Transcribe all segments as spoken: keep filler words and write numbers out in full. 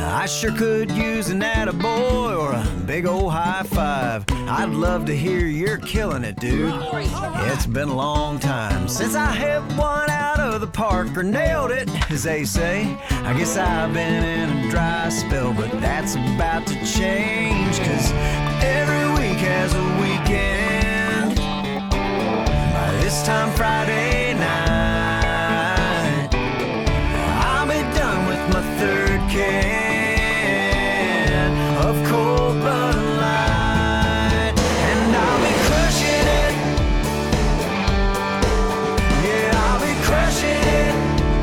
I sure could use an attaboy or a big old high five. I'd love to hear you're killing it, dude. It's been a long time since I hit one out of the park or nailed it, as they say. I guess I've been in a dry spell, but that's about to change, 'cause every week has a weekend. By this time Friday night, I'll be done with my third can of cold Bud Light, and I'll be crushing it. Yeah, I'll be crushing it.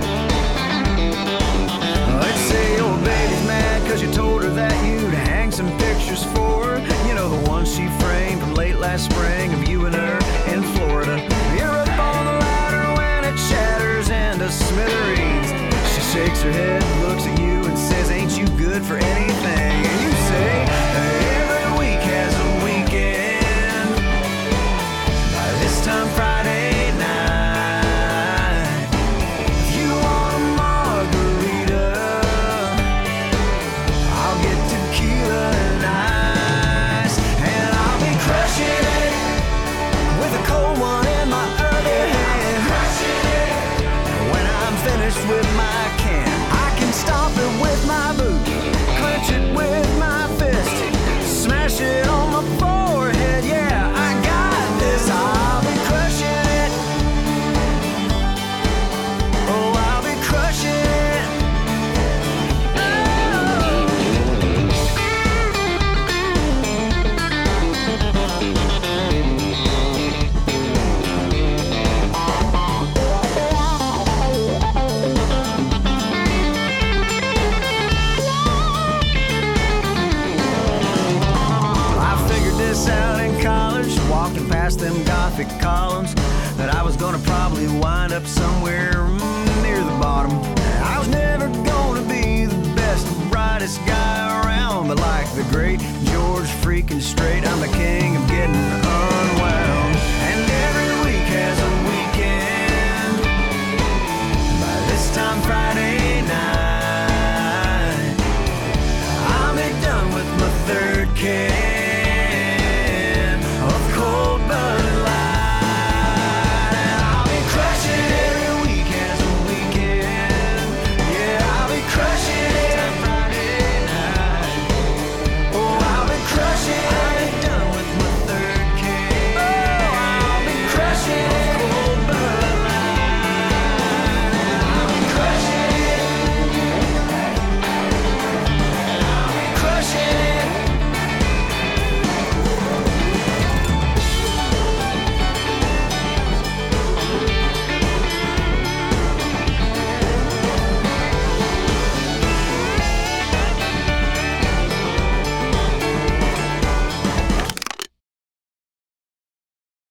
Let's say your baby's mad 'cause you told her that you'd hang some pictures for her. You know, the ones she framed from late last spring of you and her in Florida. You're up on the ladder when it shatters into smithereens. She shakes her head, looks at you and says, ain't you good for anything? And you say, every week has a weekend. By this time Friday night, if you want a margarita, I'll get tequila and ice, and I'll be crushing it with a cold one in my other hand. Crushing it when I'm finished with my can. I can stop it with my boot, clench it with my fist, smash it on my forehead. Yeah, I got this. I'll be crushing it. Oh, I'll be crushing it. I figured this out in college, walking past them Gothic columns, that I was gonna probably wind up somewhere mm, near the bottom. I was never gonna be the best, brightest guy around, but like the great George freaking Strait, I'm the king of